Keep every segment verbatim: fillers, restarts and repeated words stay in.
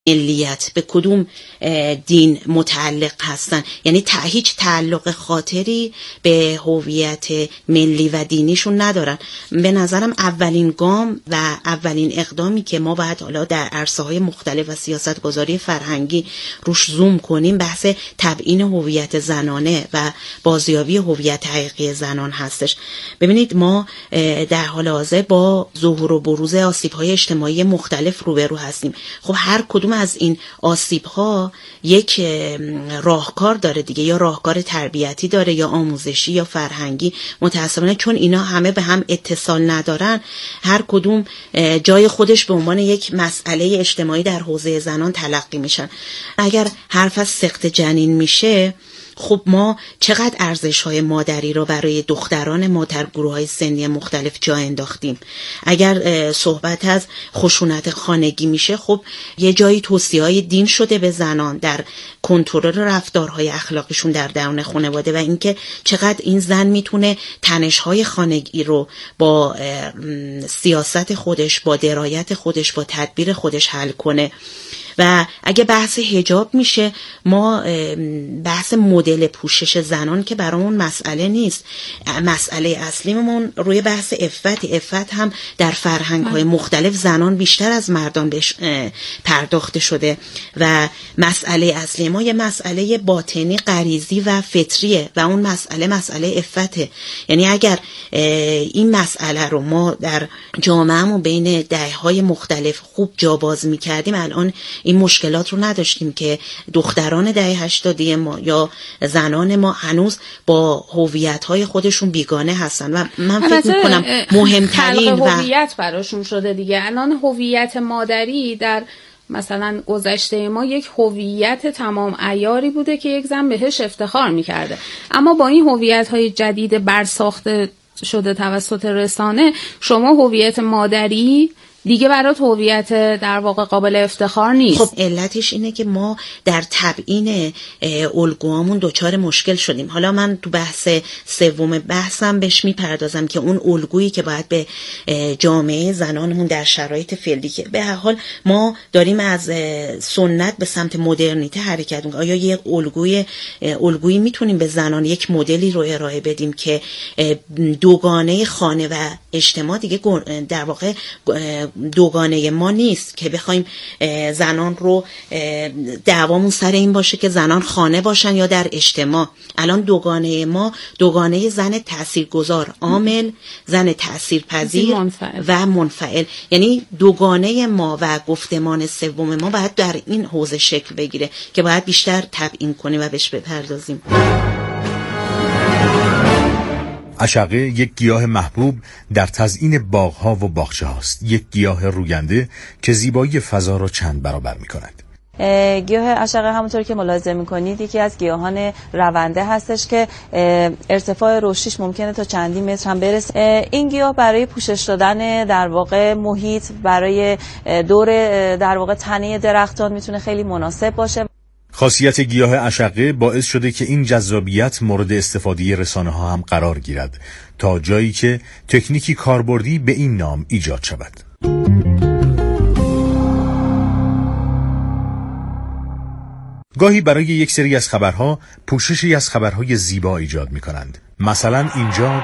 ملیت، به کدوم دین متعلق هستن. یعنی تا هیچ تعلق خاطری به هویت ملی و دینیشون ندارن. به نظرم اولین گام و اولین اقدامی که ما باید حالا در عرصه‌های مختلف و سیاستگذاری فرهنگی روش زوم کنیم بحث تبیین هویت زنانه و بازیابی هویت حقیقی زنان هستش. ببینید ما در حال حاضر با ظهور و بروز آسیب‌های اجتماعی مختلف روبرو هستیم. خب هر کدوم از این آسیب‌ها یک راهکار داره دیگه، یا راهکار تربیتی داره یا آموزشی یا فرهنگی. متأسفانه چون اینا همه به هم اتصال ندارن، هر کدوم جای خودش به عنوان یک مسئله اجتماعی در حوزه زنان تلقی میشن. اگر حرف از سقط جنین میشه، خب ما چقدر ارزش‌های مادری رو برای دختران ما در گروه‌های سنی مختلف جا انداختیم. اگر صحبت از خشونت خانگی میشه، خب یه جایی توصیه‌های دین شده به زنان در کنترل رفتارهای اخلاقیشون در درون خانواده و اینکه چقدر این زن میتونه تنش‌های خانگی رو با سیاست خودش، با درایت خودش، با تدبیر خودش حل کنه. و اگه بحث حجاب میشه، ما بحث مدل پوشش زنان که برامون مسئله نیست. مسئله اصلیمون روی بحث عفت. عفت هم در فرهنگ‌های مختلف زنان بیشتر از مردان بهش پرداخته شده و مسئله اصلی ما یه مسئله باطنی غریزی و فطریه و اون مسئله مسئله عفته. یعنی اگر این مسئله رو ما در جامعهمون بین دهه‌های مختلف خوب جاباز می‌کردیم، الان این مشکلات رو نداشتیم که دختران دهه هشتادی ما یا زنان ما هنوز با هویت‌های خودشون بیگانه هستن و من فکر می‌کنم مهمترین و هویت براشون شده دیگه. الان هویت مادری در مثلا گذشته ما یک هویت تمام عیاری بوده که یک زن بهش افتخار می‌کرده، اما با این هویت‌های جدید برساخته شده توسط رسانه، شما هویت مادری دیگه برات هویت در واقع قابل افتخار نیست. خب علتش اینه که ما در تبیین الگوامون دچار مشکل شدیم. حالا من تو بحث سوم بحثم بهش میپردازم که اون الگویی که باید به جامعه زنانمون در شرایط فعلی، که به هر حال ما داریم از سنت به سمت مدرنیته حرکت میکنیم، آیا یک الگوی الگویی میتونیم به زنان یک مدلی رو ارائه بدیم که دوگانه خانه و اجتماع دیگه در واقع دوگانه ما نیست، که بخوایم زنان رو دعوامون سر این باشه که زنان خانه باشن یا در اجتماع. الان دوگانه ما دوگانه زن تاثیرگذار، عامل، زن تاثیرپذیر و منفعل. یعنی دوگانه ما و گفتمان سوم ما باید در این حوزه شکل بگیره که باید بیشتر تبیین کنیم و بهش بپردازیم. عشقه یک گیاه محبوب در تزیین باغ‌ها و باغچه هاست. یک گیاه روینده که زیبایی فضا را چند برابر می کند. گیاه عشقه همونطور که ملاحظه می‌کنید یکی از گیاهان رونده هستش که ارتفاع رشدش ممکنه تا چندین متر هم برسه. این گیاه برای پوشش دادن در واقع محیط، برای دور در واقع تنه درختان میتونه خیلی مناسب باشه. خاصیت گیاه عشقه باعث شده که این جذابیت مورد استفاده رسانه‌ها هم قرار گیرد، تا جایی که تکنیکی کاربردی به این نام ایجاد شود. گاهی برای یک سری از خبرها پوششی از خبرهای زیبا ایجاد می کنند. مثلا اینجا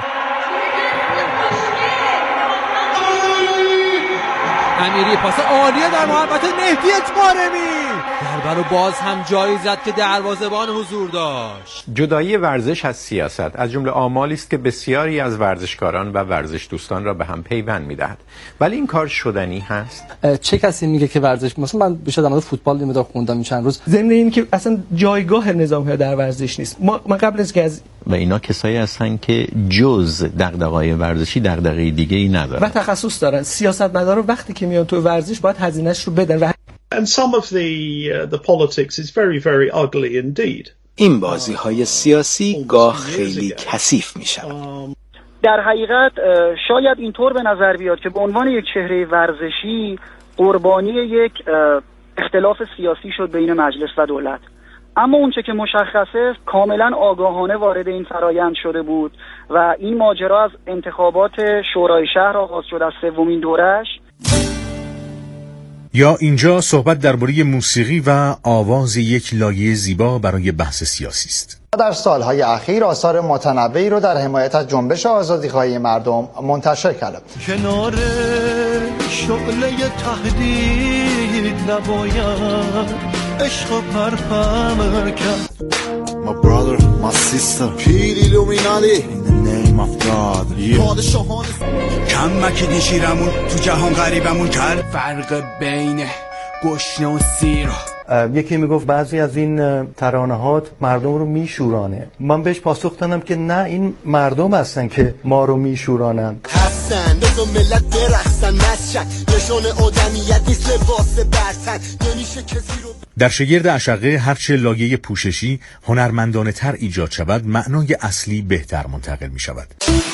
امیری پاس عالیه در محبت مهدی طارمی، ضربه رو باز هم جایی زد که دروازه‌بان حضور داشت. جدایی ورزش از سیاست از جمله آمالی است که بسیاری از ورزشکاران و ورزش دوستان را به هم پیوند می‌دهد، ولی این کار شدنی هست؟ چه کسی میگه که ورزش، مثلا من بیشتر در مورد فوتبال نمیدونم خوندم چند روز، ضمن این که اصلا جایگاه نظام در ورزش نیست. ما ما قبل از که از و اینا کسایی هستن که جز دغدغه‌های ورزشی دغدغه دیگه‌ای ندارن و تخصص دارن. سیاستمدارا وقتی که میان تو ورزش باید هزینه‌اش رو بدن و And some of the uh, the politics is very very ugly indeed. این بازی‌های سیاسی گاه خیلی کثیف میشن. در حقیقت شاید اینطور به نظر بیاد که به عنوان یک چهره ورزشی قربانی یک اختلاف سیاسی شد بین مجلس و دولت، اما اونچه که مشخصه کاملا آگاهانه وارد این فرایند شده بود و این ماجرا از انتخابات شورای شهر آغاز شد از سومین دورش. یا اینجا صحبت درباره موسیقی و آواز یک لایه زیبا برای بحث سیاسی است. در سالهای اخیر آثار متنوعی رو در حمایت از جنبش آزادیخواهی مردم منتشر کرده. کنار شعله تهدید نباید عشق و پرپر کرد. My brother, my sister, پیر ایلومینالی in the name of God. پادشاهان کم مکیدی شیرمون تو جهان غریبمون کرد. فرق بین گشنه و سیر. یکی میگفت بعضی از این ترانه‌هات مردم رو میشورانه. من بهش پاسخ دادم که نه، این مردم هستن که ما رو میشورانن. هستن دو ملت برقصن مسجد نشون آدمیت نیست لباس برتن نمیشه کسی رو. در شگرد اشعه هرچه لایه پوششی هنرمندانه تر ایجاد شود، معنای اصلی بهتر منتقل می شود.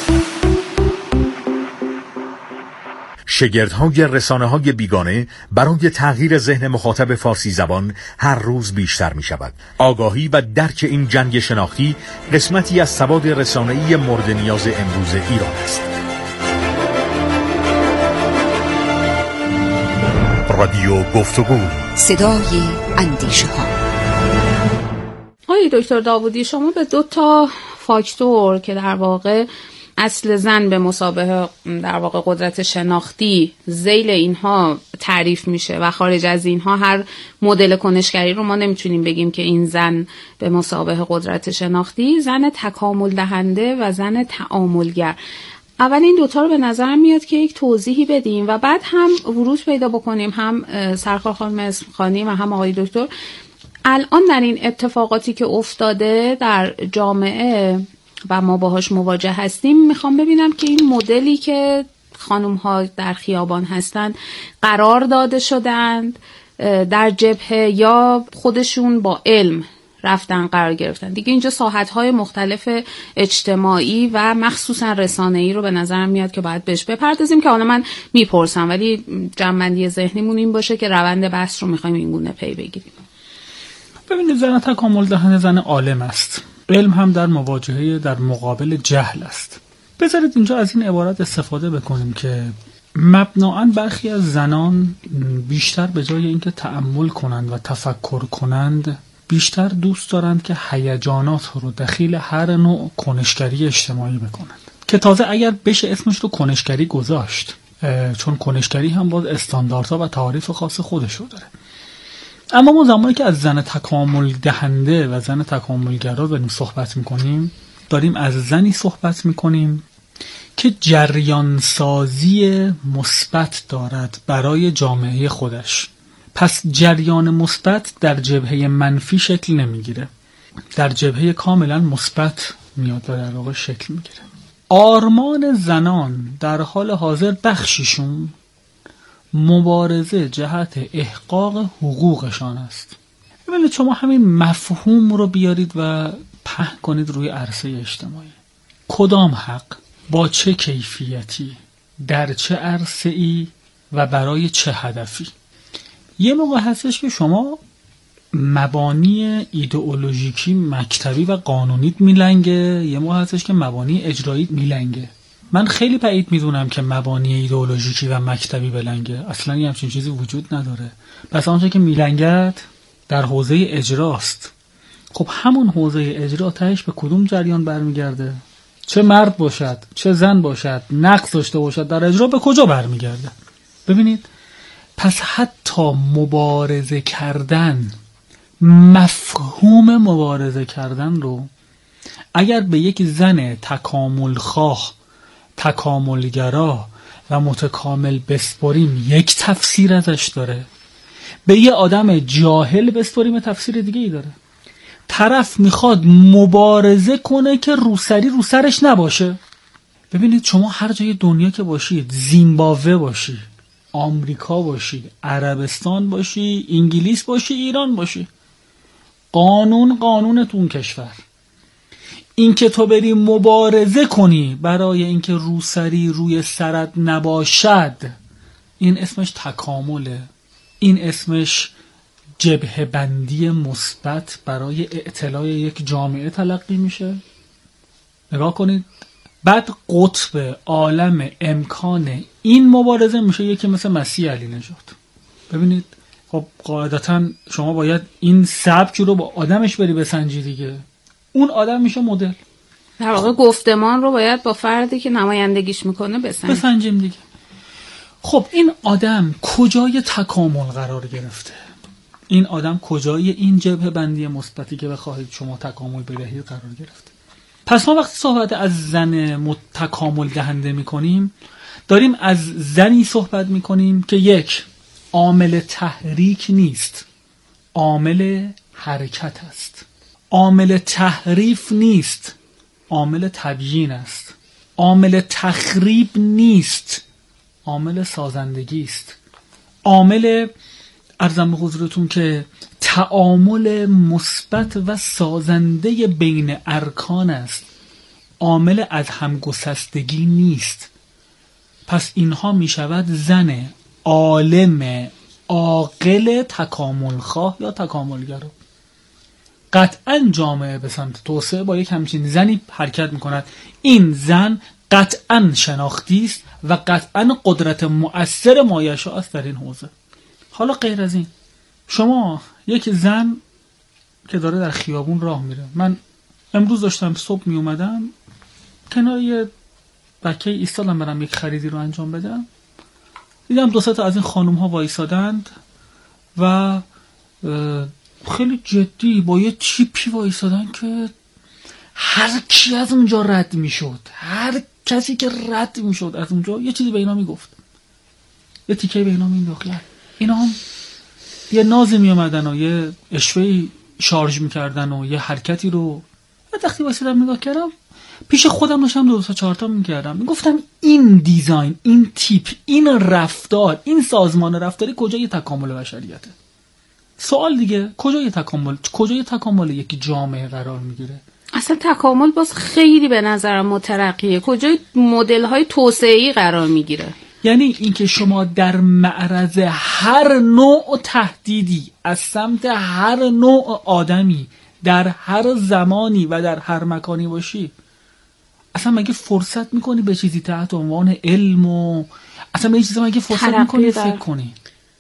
شگردهای رسانه‌های بیگانه برای تغییر ذهن مخاطب فارسی زبان هر روز بیشتر می شود. آگاهی و درک این جنگ شناختی قسمتی از سواد رسانه‌ای مورد نیاز امروز ایران است. رادیو گفتگو، صدای اندیشه ها. آقای دکتر داوودی، شما به دو تا فاکتور که در واقع اصل زن به مثابه در واقع قدرت شناختی ذیل اینها تعریف میشه و خارج از اینها هر مدل کنشگری رو ما نمیتونیم بگیم که این زن به مثابه قدرت شناختی، زن تکامل دهنده و زن تعاملگر. اول این دوتا رو به نظرم میاد که یک توضیحی بدیم و بعد هم ورود پیدا بکنیم، هم سرکار خانم اسمخانی و هم آقای دکتر، الان در این اتفاقاتی که افتاده در جامعه و ما باهاش مواجه هستیم، میخوام ببینم که این مدلی که خانم ها در خیابان هستن قرار داده شدند در جبهه یا خودشون با علم رفتن قرار گرفتن. دیگه اینجا ساحت‌های مختلف اجتماعی و مخصوصا رسانه‌ای رو به نظرم میاد که باید بهش بپردازیم، که حالا من میپرسم ولی جنبندی ذهنیمون این باشه که روند بحث رو میخوایم این گونه پی بگیریم. ببینید، زن تکامل دهنده زن عالم است. علم هم در مواجهه در مقابل جهل است. بذارید اینجا از این عبارت استفاده بکنیم که مبناً برخی از زنان بیشتر به جای اینکه تأمل کنند و تفکر کنند، بیشتر دوست دارند که هیجانات رو دخیل هر نوع کنشگری اجتماعی بکنند، که تازه اگر بشه اسمش رو کنشگری گذاشت، چون کنشگری هم باز استانداردها و تعاریف خاص خودش رو داره. اما ما زمانی که از زن تکامل دهنده و زن تکاملگرا داریم صحبت میکنیم، داریم از زنی صحبت میکنیم که جریان سازی مثبت دارد برای جامعه خودش. پس جریان مثبت در جبهه منفی شکل نمیگیره، در جبهه کاملا مثبت میاد و در واقع شکل میگیره. آرمان زنان در حال حاضر بخشیشون مبارزه جهت احقاق حقوقشان است. ببینید، شما همین مفهوم رو بیارید و پهن کنید روی عرصه اجتماعی. کدام حق، با چه کیفیتی، در چه عرصه‌ای و برای چه هدفی؟ یه موقع هستش که شما مبانی ایدئولوژیکی مکتبی و قانونیت میلنگه، یه موقع هستش که مبانی اجرایی میلنگه. من خیلی بعید میدونم که مبانی ایدئولوژیکی و مکتبی بلنگه، اصلا یه همچین چیزی وجود نداره. پس آنچه که میلنگد در حوزه اجراست. خب همون حوزه اجرا تهش به کدوم جریان برمیگرده؟ چه مرد باشد چه زن باشد، نقص داشته باشد در اجرا، به کجا برمیگرده؟ ببینید، پس حتی مبارزه کردن، مفهوم مبارزه کردن رو اگر به یک زن تکامل خواه، تکاملگرا و متکامل بسپاریم یک تفسیر ازش داره، به یه آدم جاهل بسپاریم تفسیر دیگه ای داره. طرف میخواد مبارزه کنه که روسری رو سرش نباشه. ببینید، شما هر جای دنیا که باشید، زیمبابوه باشی، آمریکا باشی، عربستان باشی، انگلیس باشی، ایران باشی، قانون قانون تو اون کشور. این که تو بری مبارزه کنی برای اینکه روسری روی سرت نباشد، این اسمش تکامله، این اسمش جبهه بندی مثبت برای اعتلاع یک جامعه تلقی میشه. نگاه کنید، بعد قطب عالم امکان این مبارزه میشه یکی مثل مسیح علی نژاد. ببینید خب قاعدتا شما باید این سبک رو با آدمش بری بسنجی دیگه. اون آدم میشه مدل. در واقع گفتمان رو باید با فردی که نمایندگیش میکنه بسنجیم. بسنجیم دیگه. خب این آدم کجای تکامل قرار گرفته؟ این آدم کجای این جبهه بندی مثبتی که بخواهید شما تکامل بدهید قرار گرفته؟ پس ما وقتی صحبت از زن تکامل دهنده میکنیم داریم از زنی صحبت میکنیم که یک، عامل تحریک نیست، عامل حرکت است. عامل تحریف نیست، عامل تبیین است. عامل تخریب نیست، عامل سازندگی است. عامل عرضم به حضورتون که تعامل مثبت و سازنده بین ارکان است، عامل از همگسستگی نیست. پس اینها می شود زن عالم عاقل تکامل خواه یا تکاملگرا. قطعا جامعه به سمت توسعه با یک همچین زنی حرکت می کند. این زن قطعا شناختی است و قطعا قدرت مؤثر مایشا است در این حوزه. حالا غیر از این، شما یک زن که داره در خیابون راه میره، من امروز داشتم صبح می اومدم کنار یه بکه ایستادم برم یک خریدی رو انجام بدم، دیدم دو سه تا از این خانوم ها وایسادند و خیلی جدی با یه چیپی وایسادن که هر کی از اونجا رد میشد، هر کسی که رد میشد از اونجا یه چیزی به اینا میگفت، یه تیکه به اینا مینداخت. اینا هم یه نازی میامدن و یه اشوهی شارژ میکردن و یه حرکتی رو وقتی واسیدم نگاه کردم پیش خودم داشتم دو تا چهار تا میکردم، میگفتم این دیزاین، این تیپ، این رفتار، این سازمان رفتاری کجای تکامل بشریته؟ سوال دیگه، کجای تکامل کجای تکامل یک جامعه قرار میگیره؟ اصلا تکامل باز خیلی به نظرم مترقیه. کجای مدل های توسعه‌ای قرار میگیره؟ یعنی اینکه شما در معرض هر نوع تهدیدی از سمت هر نوع آدمی در هر زمانی و در هر مکانی باشی، اصلا مگه فرصت میکنی به چیزی تحت عنوان علم و اصلا به چیزی مگه فرصت میکنی فکر کنی؟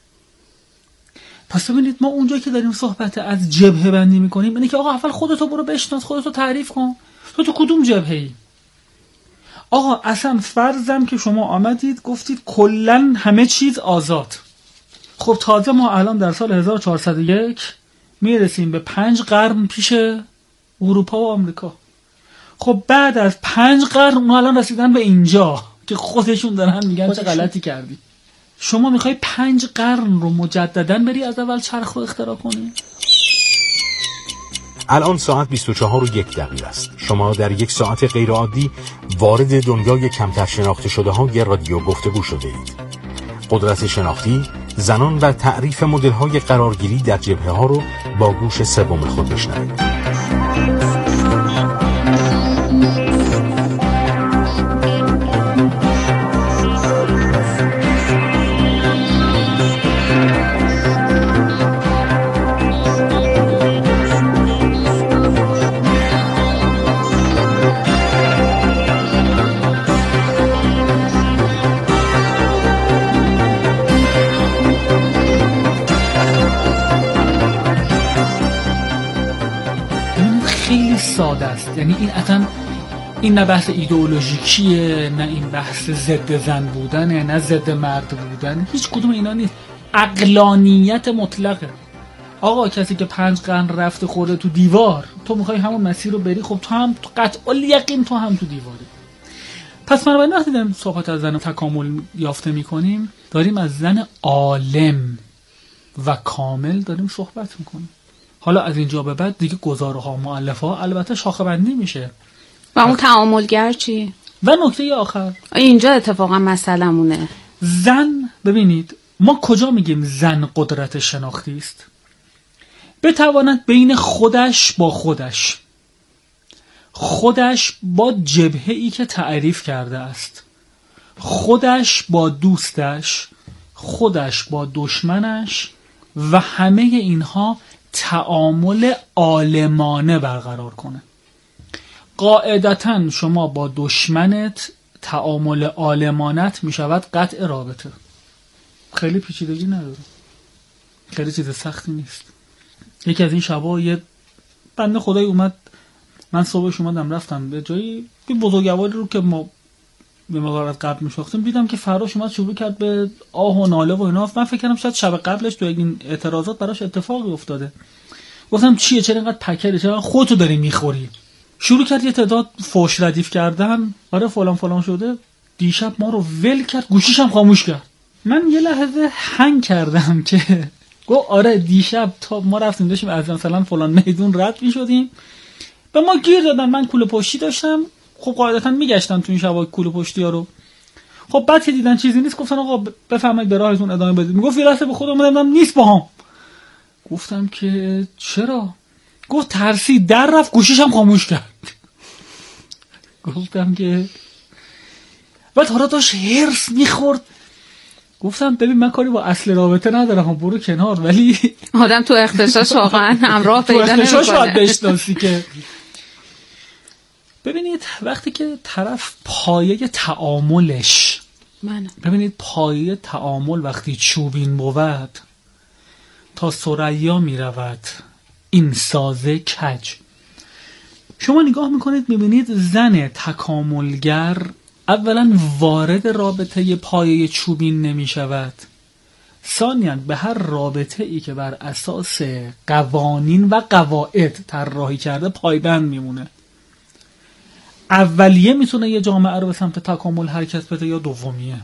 پس ببینید ما اونجایی که داریم صحبت از جبهه بندی میکنیم اینه که آقا اول خودتو برو بشناس، خودتو تعریف کن، تو تو کدوم جبهه‌ای؟ آقا اصلا فرضم که شما آمدید گفتید کلن همه چیز آزاد. خب تازه ما الان در سال هزار و چهارصد و یک میرسیم به پنج قرن پیش اروپا و آمریکا. خب بعد از پنج قرن اون الان رسیدن به اینجا که خودشون دارن میگن چه غلطی کردی. شما میخوای پنج قرن رو مجدداً بری از اول چرخ رو اختراع کنی؟ الان ساعت بیست و چهار و یک دقیقه است. شما در یک ساعت غیرعادی وارد دنیای کمتر شناخته شده های رادیو گفتگو شده اید. قدرت شناختی، زنان و تعریف مدل های قرارگیری در جبهه ها رو با گوش سوم خود بشنوید. ساده است. یعنی این اصلا این نه بحث ایدئولوژیکیه، نه این بحث ضد زن بودنه، نه ضد مرد بودن، هیچ کدوم اینا نیست. عقلانیت مطلقه. آقا کسی که پنج قرن رفته خورده تو دیوار، تو میخوای همون مسیر رو بری، خب تو هم قطع یقین تو هم تو دیواری. پس بنابراین وقتی داریم صحبت از زن تکامل یافته میکنیم داریم از زن عالم و کامل داریم صحبت میکنیم. حالا از اینجا به بعد دیگه گزاره ها مؤلفه ها البته شاخه بندی میشه. و اون تعاملگر چی؟ و نکته آخر اینجا اتفاقا مسئلمونه. زن، ببینید ما کجا میگیم زن قدرت شناختی است؟ بتواند بین خودش با خودش، خودش با جبهه‌ای که تعریف کرده است، خودش با دوستش، خودش با دشمنش و همه اینها تعامل عالمانه برقرار کنه. قاعدتاً شما با دشمنت تعامل عالمانت می شود قطع رابطه. خیلی پیچیدگی نداره. خیلی چیز سختی نیست. یکی از این شبا یه بنده خدایی اومد، من صبحش اومدم رفتم به جایی یه بزرگواری رو که ما به مقدار از قبل میشاختیم، دیدم که فراش اومد شروع کرد به آه و ناله و اینا. من فکر کردم شاید شب قبلش تو این اعتراضات براش اتفاقی افتاده. گفتم چیه، چرا اینقدر پکره، چرا خودتو داری میخوری؟ شروع کرد یه تعداد فوش ردیف کردن، آره فلان فلان شده. دیشب ما رو ول کرد، گوشیشم خاموش کرد. من یه لحظه هنگ کردم که گو آره دیشب تا ما رفتیم داشتیم از مثلا فلان میدون رد میشدیم، به ما گیر دادن. من کوله پشتی داشتم، خب قاعدتا میگشتن تو این شبا کوله پشتی ها رو. خب بعد که دیدن چیزی نیست گفتن آقا بفرمایید به راهتون ادامه بدید. میگفت یه لحظه به خودم اومدم نیست باهام. گفتم که چرا؟ گفت ترسی در رفت گوشیشم خاموش کرد. گفتم که بعد حالا داشت هرس میخورد. گفتم ببین من کاری با اصل رابطه ندارم، برو کنار. ولی آدم تو اختشاش واقعا همراه پیدا نمیکنه. تو اختشاش باید بشناسی که ببینید وقتی که طرف پایه تعاملش من. ببینید پایه تعامل وقتی چوبین بود تا ثریا می رود این سازه کج. شما نگاه میکنید میبینید زن تکاملگر اولا وارد رابطه پایه چوبین نمی شود، ثانیاً به هر رابطه ای که بر اساس قوانین و قواعد طراحی کرده پایبند میمونه. اولیه میتونه یه جامعه رو به سمت تکامل حرکت بده یا دومیه.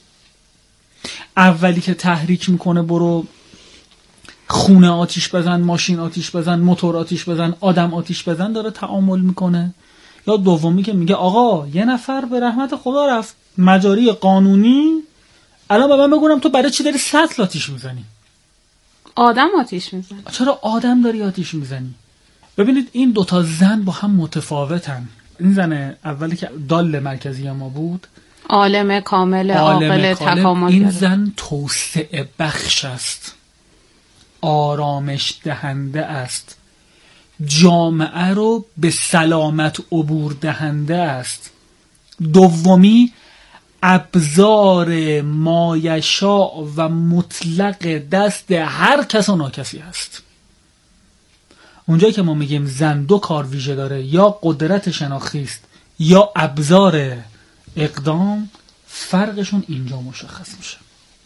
اولی که تحریک میکنه برو خونه آتیش بزن، ماشین آتیش بزن، موتور آتیش بزن، آدم آتیش بزن داره تعامل میکنه، یا دومی که میگه آقا یه نفر به رحمت خدا رفت مجاری قانونی، الان به من بگونم تو برای چی داری سطل آتیش میزنی؟ آدم آتیش میزنی. چرا آدم داری آتیش میزنی؟ ببینید این دوتا زن با هم متفاوتن. این زن اولی که دال مرکزی ما بود، عالم کامل عاقل تکامل، این زن توسعه بخش است، آرامش دهنده است، جامعه رو به سلامت عبور دهنده است. دومی ابزار مایشاء و مطلق دست هر کس و ناکسی است. اونجایی که ما میگیم زن دو کار ویژه داره، یا قدرت شناختی است یا ابزار اقدام، فرقشون اینجا مشخص میشه.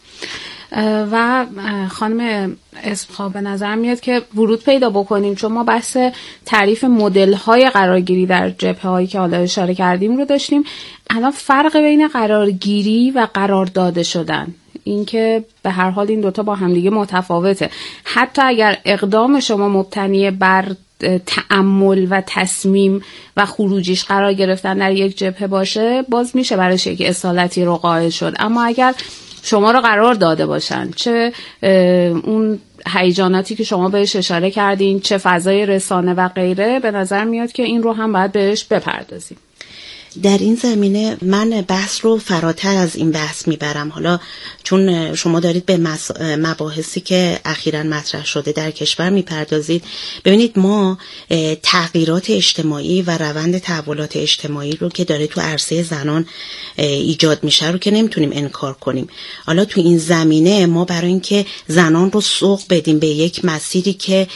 و خانم اسمخواه به نظر میاد که ورود پیدا بکنیم، چون ما بحث تعریف مدل های قرارگیری در جبهه هایی که حالا اشاره کردیم رو داشتیم. الان فرق بین قرارگیری و قرار داده شدن، این که به هر حال این دوتا با همدیگه متفاوته. حتی اگر اقدام شما مبتنی بر تأمل و تصمیم و خروجیش قرار گرفتن در یک جبهه باشه، باز میشه برایش یک اصالتی رو قائل شد. اما اگر شما رو قرار داده باشن، چه اون هیجاناتی که شما بهش اشاره کردین، چه فضای رسانه و غیره، به نظر میاد که این رو هم باید بهش بپردازیم. در این زمینه من بحث رو فراتر از این بحث میبرم. حالا چون شما دارید به مباحثی که اخیراً مطرح شده در کشور میپردازید، ببینید ما تغییرات اجتماعی و روند تحولات اجتماعی رو که داره تو عرصه زنان ایجاد میشه رو که نمیتونیم انکار کنیم. حالا تو این زمینه ما برای اینکه زنان رو سوق بدیم به یک مسیری که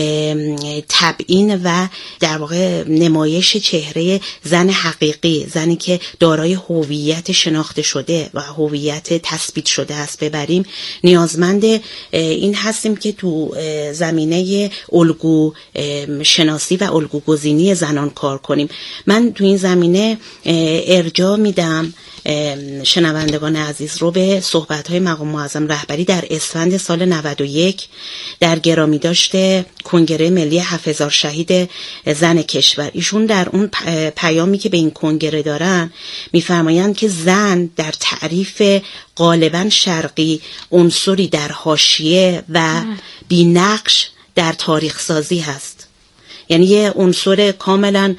تبیین و در واقع نمایش چهره زن حقیقی، زنی که دارای هویت شناخته شده و هویت تثبیت شده است ببریم، نیازمند این هستیم که تو زمینه الگو شناسی و الگو گزینی زنان کار کنیم. من تو این زمینه ارجاع میدم شنوندگان عزیز رو به صحبت‌های مقام معظم رهبری در اسفند سال نود و یک در گرامی داشته کنگره ملی هفت هزار شهید زن کشور. ایشون در اون پیامی که به این کنگره دارن میفرمایند که زن در تعریف غالباً شرقی عنصری در حاشیه و بی‌نقش در تاریخ سازی هست، یعنی یه عنصر کاملا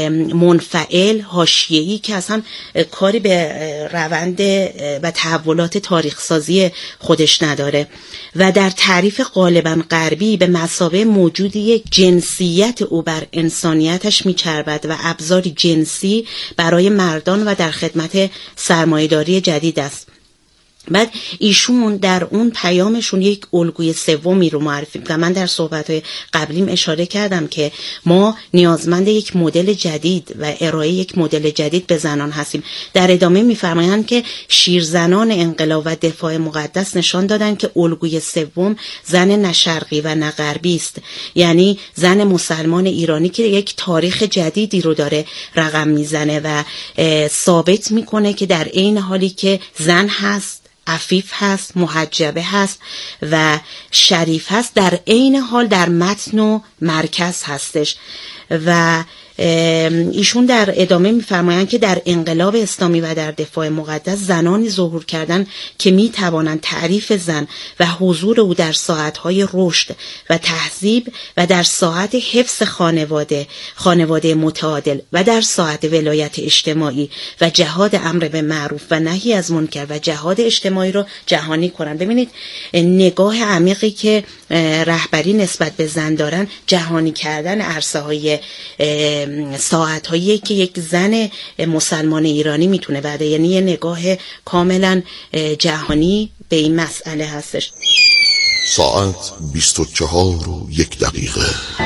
منفعل حاشیه‌ای که اصلا کاری به روند و تحولات تاریخ سازی خودش نداره و در تعریف غالبا غربی به مثابه موجودی جنسیت او بر انسانیتش میچربد و ابزاری جنسی برای مردان و در خدمت سرمایه‌داری جدید است. بعد ایشون در اون پیامشون یک الگوی سومی رو معرفی و من در صحبت‌های قبلیم اشاره کردم که ما نیازمند یک مدل جدید و ارائه یک مدل جدید به زنان هستیم. در ادامه می‌فرمایند که شیرزنان انقلاب و دفاع مقدس نشان دادند که الگوی سوم زن نه شرقی و نه غربی است، یعنی زن مسلمان ایرانی که یک تاریخ جدیدی رو داره رقم میزنه و ثابت میکنه که در عین حالی که زن هست، عفیف هست، محجبه هست و شریف هست، در عین حال در متن و مرکز هستش. و ایشون در ادامه می‌فرمایند که در انقلاب اسلامی و در دفاع مقدس زنانی ظهور کردند که می‌توانند تعریف زن و حضور او در ساعت‌های رشد و تهذیب و در ساعت حفظ خانواده خانواده متعادل و در ساعت ولایت اجتماعی و جهاد امر به معروف و نهی از منکر و جهاد اجتماعی رو جهانی کنند. ببینید نگاه عمیقی که رهبری نسبت به زن دارن، جهانی کردن عرصه‌های ساعت‌هایی که یک زن مسلمان ایرانی میتونه بده، یعنی یه نگاه کاملا جهانی به این مسئله هستش. ساعت بیست و چهار و یک دقیقه.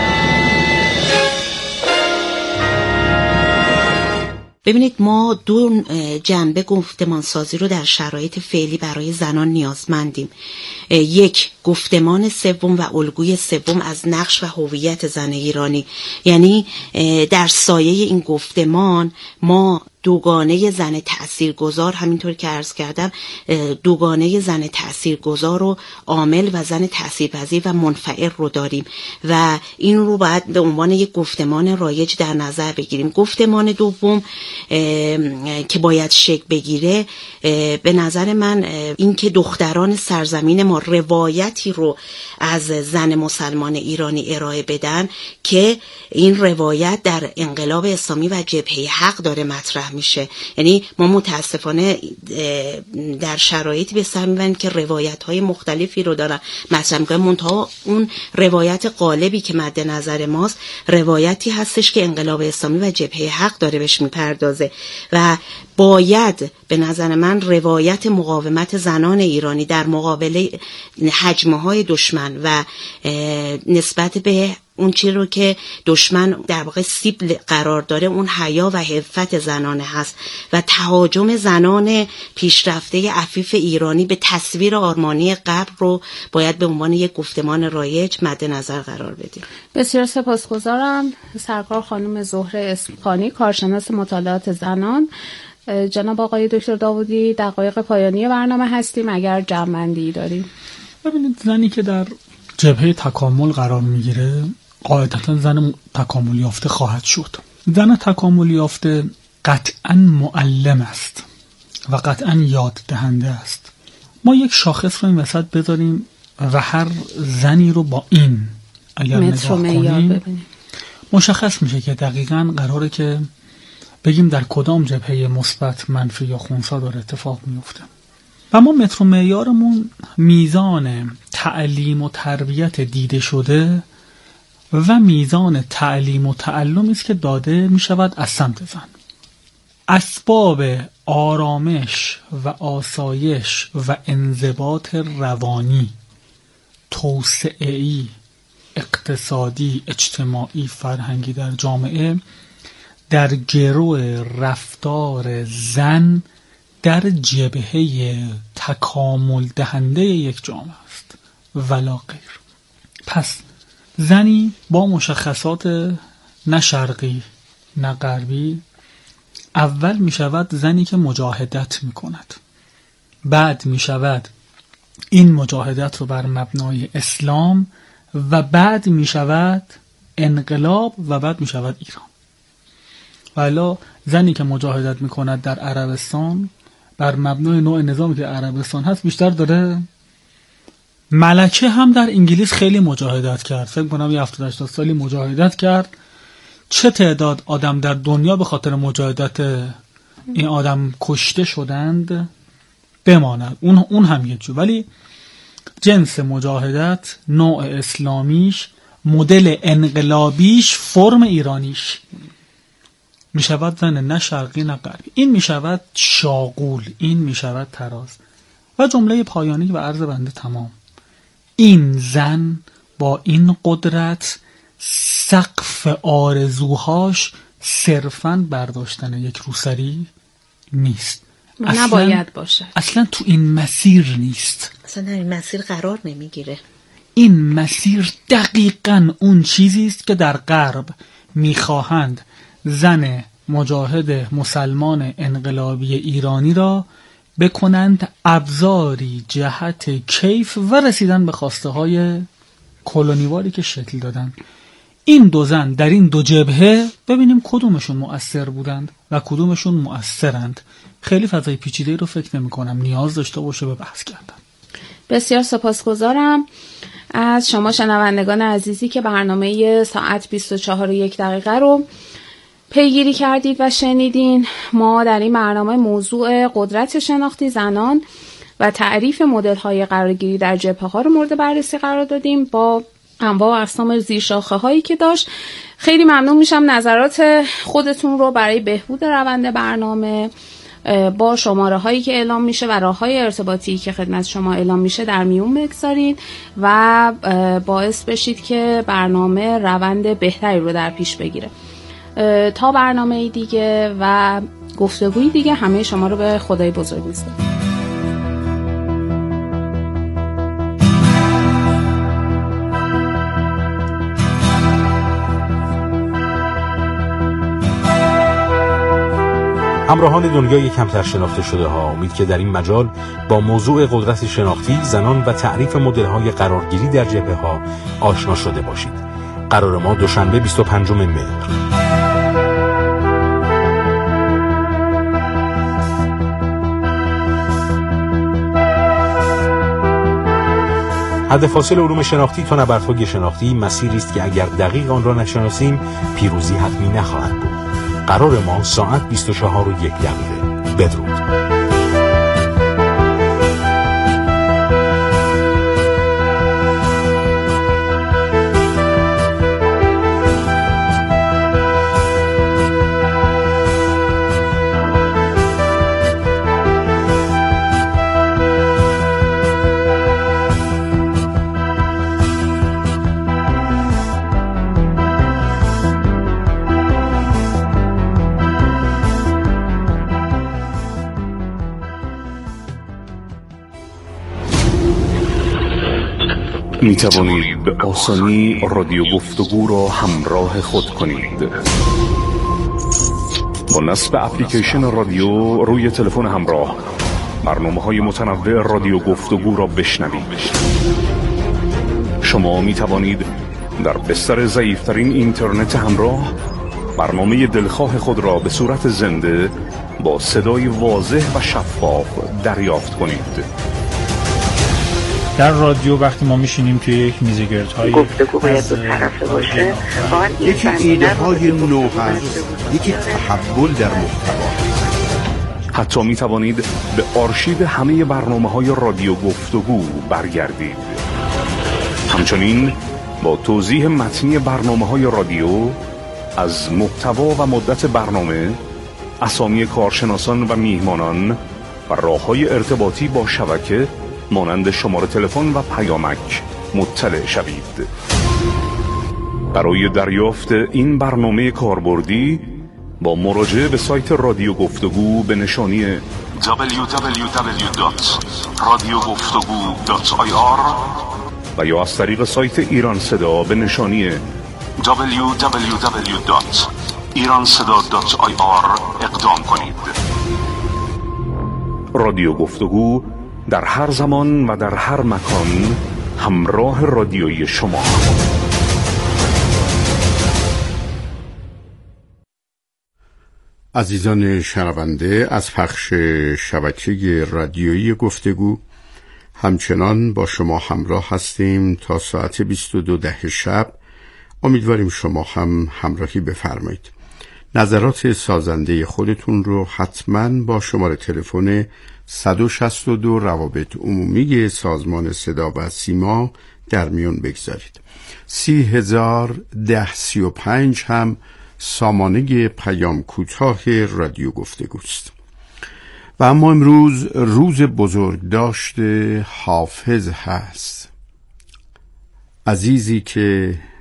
ببینید ما دو جنبه گفتمان سازی رو در شرایط فعلی برای زنان نیازمندیم. یک، گفتمان سوم و الگوی سوم از نقش و هویت زن ایرانی، یعنی در سایه این گفتمان ما دوگانه زن تأثیرگذار، همینطور که عرض کردم دوگانه زن تأثیرگذار و عامل و زن تأثیرپذیر و منفعل رو داریم و این رو باید به عنوان یک گفتمان رایج در نظر بگیریم. گفتمان دوم که باید شکل بگیره به نظر من این که دختران سرزمین ما روایتی رو از زن مسلمان ایرانی ارائه بدن که این روایت در انقلاب اسلامی و جبهه حق داره مطرح میشه. یعنی ما متاسفانه در شرایطی به سر میبریم که روایت های مختلفی رو دارن مطرح میکنن، منتها اون روایت غالبی که مد نظر ماست روایتی هستش که انقلاب اسلامی و جبهه حق داره بهش میپردازه و باید به نظر من روایت مقاومت زنان ایرانی در مقابل هجمه های دشمن و نسبت به اون چی رو که دشمن در واقع سیبل قرار داره، اون حیا و عفت زنانه هست و تهاجم زنان پیشرفته عفیف ایرانی به تصویر آرمانی قبل رو باید به عنوان یک گفتمان رایج مد نظر قرار بدیم. بسیار سپاسگزارم سرکار خانم زهره اسمخانی، کارشناس مطالعات زنان. جناب آقای دکتر داوودی، دقایق پایانی برنامه هستیم، اگر جمع‌بندی داریم. ببینید زنی که در جبهه تکامل قرار میگیره قاعدتا زن تکامل یافته خواهد شد. زن تکامل یافته قطعا معلم است و قطعا یاد دهنده است. ما یک شاخص رو این وسط بذاریم و هر زنی رو با این اگر نگاه کنیم مشخص میشه که دقیقاً قراره که بگیم در کدام جبهه مثبت، منفی یا خنثی داره اتفاق میفته. و ما متر و معیارمون میزان تعلیم و تربیت دیده شده و میزان تعلیم و تعلمی است که داده میشود از سمت زن. اسباب آرامش و آسایش و انضباط روانی، توسعه‌ای، اقتصادی، اجتماعی، فرهنگی در جامعه در گرو رفتار زن در جبهه تکامل دهنده یک جامعه است ولا غیر. پس زنی با مشخصات نه شرقی نه غربی اول می شود زنی که مجاهدت می کند، بعد می شود این مجاهدت رو بر مبنای اسلام و بعد می شود انقلاب و بعد می شود ایران. ولی زنی که مجاهدت می کند در عربستان بر مبنای نوع نظامی که عربستان هست بیشتر داره. ملکه هم در انگلیس خیلی مجاهدت کرد، فکر کنم یه هفتاد هشتاد سالی مجاهدت کرد. چه تعداد آدم در دنیا به خاطر مجاهدت این آدم کشته شدند بماند، اون اون هم یه جو. ولی جنس مجاهدت، نوع اسلامیش، مدل انقلابیش، فرم ایرانیش می شود زن نه شرقی نه غربی. این می شود شاغول، این می شود تراز. و جمله پایانی و عرض بنده تمام. این زن با این قدرت سقف آرزوهاش صرفاً برداشتن یک روسری نیست، نباید باشه، اصلا تو این مسیر نیست، اصلا در این مسیر قرار نمیگیره. این مسیر دقیقاً اون چیزی است که در غرب میخواهند زن مجاهد مسلمان انقلابی ایرانی را بکنند ابزاری جهت کیف و رسیدن به خواسته های کلونیوالی که شکل دادن. این دو زن در این دو جبهه ببینیم کدومشون مؤثر بودند و کدومشون مؤثرند. خیلی فضای پیچیده‌ای رو فکر نمی کنم نیاز داشته باشه به بحث کردن. بسیار سپاسگزارم از شما شنوندگان عزیزی که برنامه ساعت بیست و چهار و یک دقیقه رو پیگیری کردید و شنیدین. ما در این برنامه موضوع قدرت شناختی زنان و تعریف مدل‌های قرارگیری در جبهه‌ها رو مورد بررسی قرار دادیم با انواع و اقسام زیرشاخه هایی که داشت. خیلی ممنون میشم نظرات خودتون رو برای بهبود روند برنامه با شماره هایی که اعلام میشه و راه های ارتباطی که خدمت شما اعلام میشه در میون بگذارید و باعث بشید که برنامه روند بهتری رو در پیش بگیره. تا برنامه دیگه و گفتگوی دیگه همه شما رو به خدای بزرگ میسپارم. همراهان دنیای کمتر شناخته شده ها، امید که در این مجال با موضوع قدرت شناختی زنان و تعریف مدل‌های قرارگیری در جبهه ها آشنا شده باشید. قرار ما دوشنبه بیست و پنجم مهر. حد فاصل علوم شناختی تا نبردهای شناختی مسیری است که اگر دقیق آن را نشناسیم پیروزی حتمی نخواهد بود. قرار ما ساعت بیست و چهار و یک دقیقه. بدرود. می توانید به آسانی رادیو گفتگو را همراه خود کنید. با نصب اپلیکیشن رادیو روی تلفن همراه برنامه‌های متنوع رادیو گفتگو را بشنوید. شما می توانید در بستر ضعیف‌ترین اینترنت همراه برنامه دلخواه خود را به صورت زنده با صدای واضح و شفاف دریافت کنید. در رادیو وقتی ما میشینیم توی یک میزگردهای گفتگو باید دو طرفه باشه، یکی ایده های نو هست، یکی تحول در محتوا. حتی می توانید به آرشیو همه برنامه های رادیو گفتگو برگردید. همچنین با توضیح متنی برنامه های رادیو از محتوا و مدت برنامه، اسامی کارشناسان و میهمانان و راه‌های ارتباطی با شبکه مانند شماره تلفن و پیامک مطلع شوید. برای دریافت این برنامه کاربردی با مراجعه به سایت رادیو گفتگو به نشانی دبلیو دبلیو دبلیو دات رادیو گفتگو دات آی آر و یا از طریق سایت ایران صدا به نشانی دبلیو دبلیو دبلیو دات ایران صدا دات آی آر اقدام کنید. رادیو گفتگو در هر زمان و در هر مکان همراه رادیویی شما. عزیزان شنونده، از پخش شبکه رادیویی گفتگو همچنان با شما همراه هستیم تا ساعت بیست و دو ده شب. امیدواریم شما هم همراهی بفرمایید. نظرات سازنده خودتون رو حتما با شماره تلفن صد و شصت و دو روابط عمومی سازمان صدا و سیما در میون بگذارید. سی هزار ده سی و پنج هم سامانه پیام کوتاه رادیو گفتگوست. و اما امروز روز بزرگداشت حافظ هست، عزیزی که